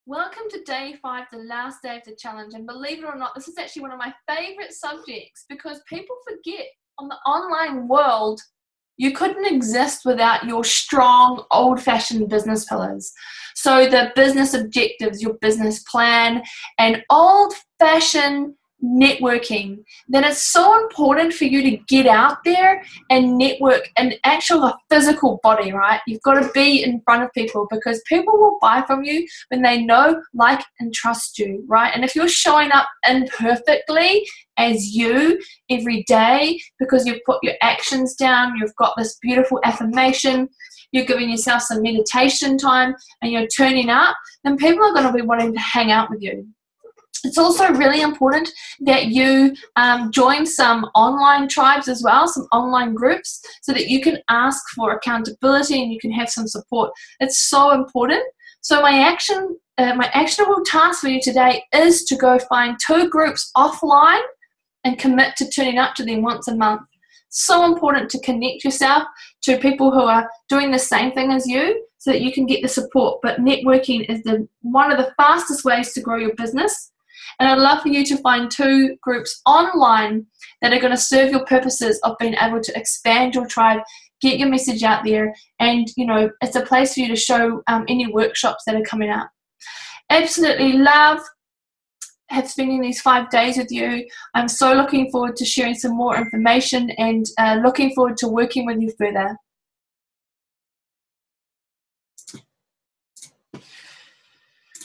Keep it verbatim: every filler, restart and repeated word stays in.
Welcome to day five, the last day of the challenge. And believe it or not, this is actually one of my favorite subjects because people forget on the online world, you couldn't exist without your strong, old-fashioned business pillars. So the business objectives, your business plan, and old-fashioned networking. Then it's so important for you to get out there and network an actual physical body, right? You've got to be in front of people because people will buy from you when they know, like, and trust you, right? And if you're showing up imperfectly as you every day because you've put your actions down, you've got this beautiful affirmation, you're giving yourself some meditation time, and you're turning up, then people are going to be wanting to hang out with you. It's also really important that you um, join some online tribes as well, some online groups, so that you can ask for accountability and you can have some support. It's so important. So my action, uh, my actionable task for you today is to go find two groups offline and commit to turning up to them once a month. So important to connect yourself to people who are doing the same thing as you so that you can get the support. But networking is the one of the fastest ways to grow your business. And I'd love for you to find two groups online that are going to serve your purposes of being able to expand your tribe, get your message out there, and, you know, it's a place for you to show um, any workshops that are coming up. Absolutely love have spending these five days with you. I'm so looking forward to sharing some more information and uh, looking forward to working with you further.